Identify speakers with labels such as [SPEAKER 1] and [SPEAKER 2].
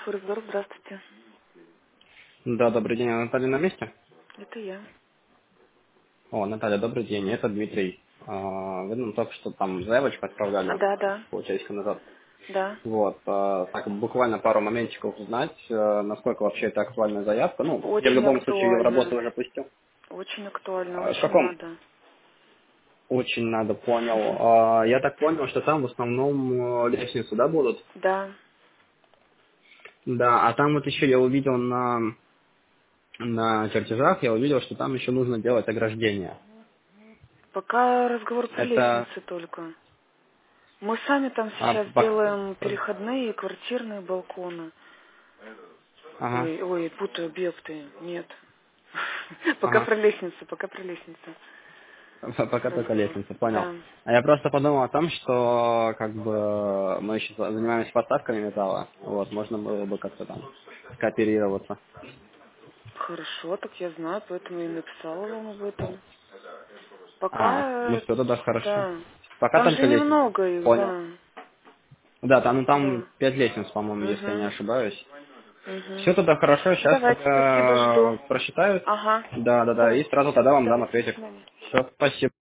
[SPEAKER 1] Форекс-Дор, здравствуйте.
[SPEAKER 2] Да, добрый день, Наталья на месте?
[SPEAKER 1] Это я.
[SPEAKER 2] О, Наталья, добрый день, это Дмитрий. Вы нам только что там заявочку отправляли
[SPEAKER 1] Да, да,
[SPEAKER 2] полчасика назад.
[SPEAKER 1] да.
[SPEAKER 2] Вот, так, буквально пару моментиков узнать, насколько вообще это актуальная заявка. Ну, я в
[SPEAKER 1] Очень
[SPEAKER 2] любом случае ее в работу
[SPEAKER 1] актуально.
[SPEAKER 2] уже пустил.
[SPEAKER 1] Очень актуально,
[SPEAKER 2] В
[SPEAKER 1] очень
[SPEAKER 2] каком?
[SPEAKER 1] надо.
[SPEAKER 2] Очень надо, понял. Я так понял, что там в основном лестницы, да, будут?
[SPEAKER 1] Да.
[SPEAKER 2] Да, а там вот еще я увидел на чертежах, я увидел, что там еще нужно делать ограждение.
[SPEAKER 1] Пока разговор про
[SPEAKER 2] Это
[SPEAKER 1] лестницы только. Мы сами там
[SPEAKER 2] а,
[SPEAKER 1] сейчас делаем переходные и квартирные балконы.
[SPEAKER 2] ага.
[SPEAKER 1] Ой, путаю объекты. Нет. Пока
[SPEAKER 2] Ага.
[SPEAKER 1] про лестницу, пока про лестницу.
[SPEAKER 2] Пока только
[SPEAKER 1] Разговор.
[SPEAKER 2] лестница, понял.
[SPEAKER 1] Да.
[SPEAKER 2] А я просто подумал о том, что как бы мы еще занимаемся поставками металла. Вот, можно было бы как-то там кооперироваться.
[SPEAKER 1] Хорошо, так я знаю, поэтому и написала вам об этом.
[SPEAKER 2] Ну
[SPEAKER 1] Пока,
[SPEAKER 2] все, тогда хорошо.
[SPEAKER 1] да.
[SPEAKER 2] Пока
[SPEAKER 1] Там же
[SPEAKER 2] только лестница.
[SPEAKER 1] немного их,
[SPEAKER 2] Понял.
[SPEAKER 1] да.
[SPEAKER 2] Да, там, ну, там
[SPEAKER 1] Да.
[SPEAKER 2] 5 лестниц, по-моему, если я не
[SPEAKER 1] Угу.
[SPEAKER 2] ошибаюсь.
[SPEAKER 1] Угу.
[SPEAKER 2] Все тогда хорошо,
[SPEAKER 1] Ну,
[SPEAKER 2] сейчас
[SPEAKER 1] давайте, спасибо, жду.
[SPEAKER 2] просчитают.
[SPEAKER 1] Ага.
[SPEAKER 2] Да,
[SPEAKER 1] Давайте.
[SPEAKER 2] и сразу тогда вам дам
[SPEAKER 1] Давайте, до
[SPEAKER 2] ответик.
[SPEAKER 1] свидания.
[SPEAKER 2] Все, спасибо.